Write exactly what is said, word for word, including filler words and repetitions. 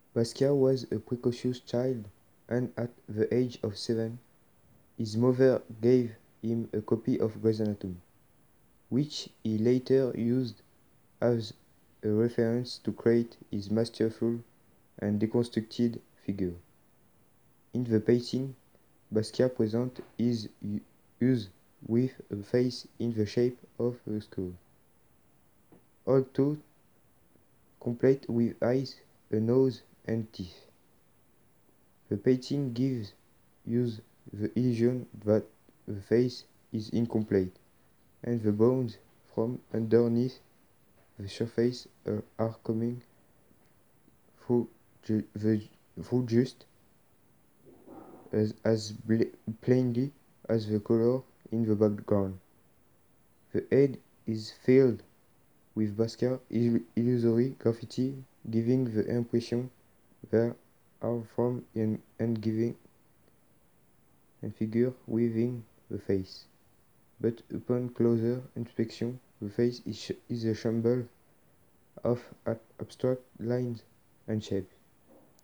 Basquiat was a precocious child, and at the age of seven, his mother gave him a copy of Grey's Anatomy, which he later used as a reference to create his masterful and deconstructed figure. In the painting, Basquiat presents his use with a face in the shape of a skull, although complete with eyes, a nose, and teeth. The painting gives us the illusion that the face is incomplete, and the bones from underneath the surface are coming through, ju the, through just as, as plainly as the color in the background. The head is filled with Basquiat illusory graffiti, giving the impression there are form and, and giving and figure within the face. But upon closer inspection, the face is, is a shamble of abstract lines and shapes.